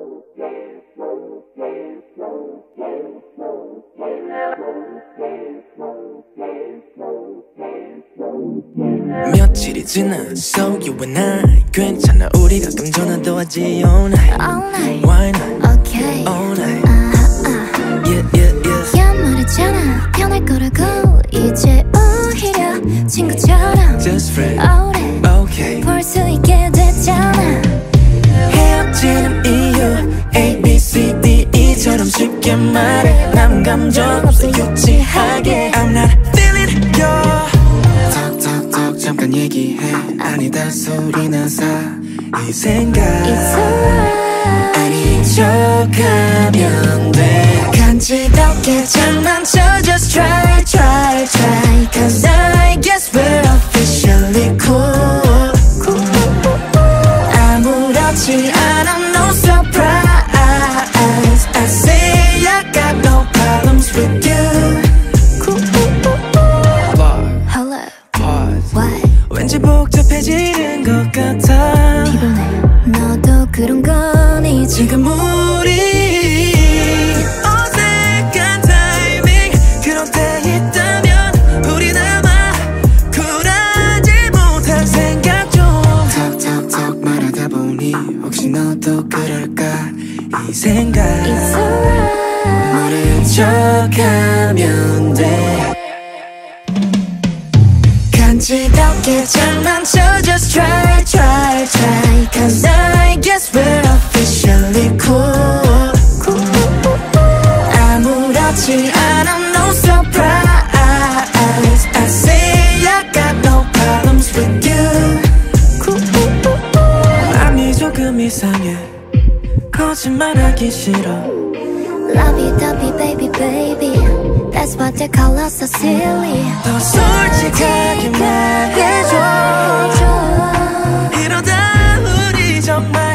며칠이 지났어 you and I 괜찮아 우리 가끔 전화도 하지 all night Why not? Okay All night Yeah yeah yeah 야 말했잖아 편할 거라고 이제 오히려 친구처럼 Just friend 오래 Okay 볼 수 있게 됐잖아 헤어지는 이유 A, B, C, D, E처럼 쉽게 말해 남 감정 없어 유치하게 I'm not feeling you 톡톡톡 잠깐 얘기해 아니다 소리나 사이 생각 It's alright 아닌 척하면 돼 간지럽게 장난쳐 Just try try try Cause I guess we're officially cool 아무렇지 않아 no surprise I say I got no problems with you Hello Pause What? 왠지 복잡해지는 것 같아 피곤해 너도 그런 거니 지금 우리 어색한 타이밍 그런 때 있다면 우린 아마 쿨하지 못한 생각 좀 톡톡톡 말하다 보니 혹시 너도 그럴까 이 생각 It's alright 모른 척하면 돼 간지럽게 장난쳐 Just try try try Cause I guess we're officially cool 아무렇지 않아 no surprise I say I got no problems with you 마음이 조금 이상해 거짓말하기 싫어 Lovey-dovey baby baby That's what they call us so silly 더 솔직하게 말해줘 이러다 우리 정말